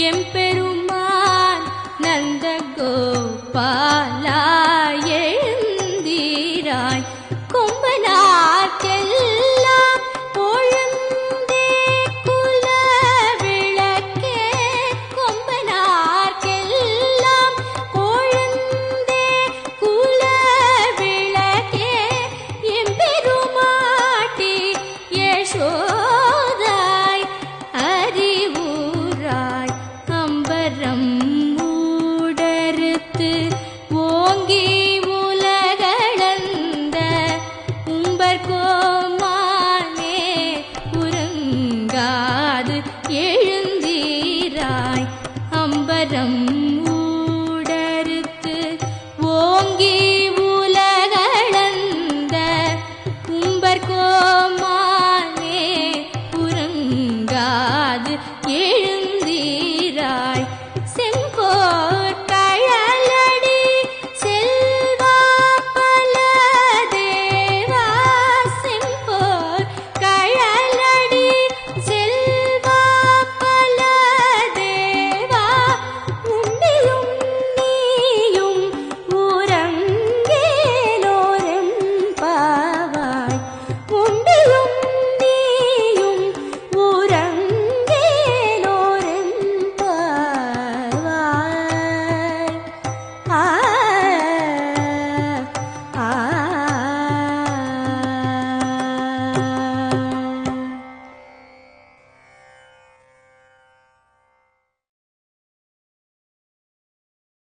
எம்பெருமான் நந்த கோபாலா எழுந்தீராய் கொம்பனார்க்கெல்லாம் பொழுந்தே குல விளக்கே கொம்பனார்க்கெல்லாம் பொழுந்தே குல விளக்கே எம்பெருமாட்டி யசோதாய் அறிவுராய் அம்பரம் மூடறுத்து ஓங்கி உலகளந்த உம்பர் கோமானே உறங்காது எழுந்தீராய் அம்பரம் மூடறுத்து ஓங்கி உலகளந்த உம்பர் கோமானே உறங்காது எழு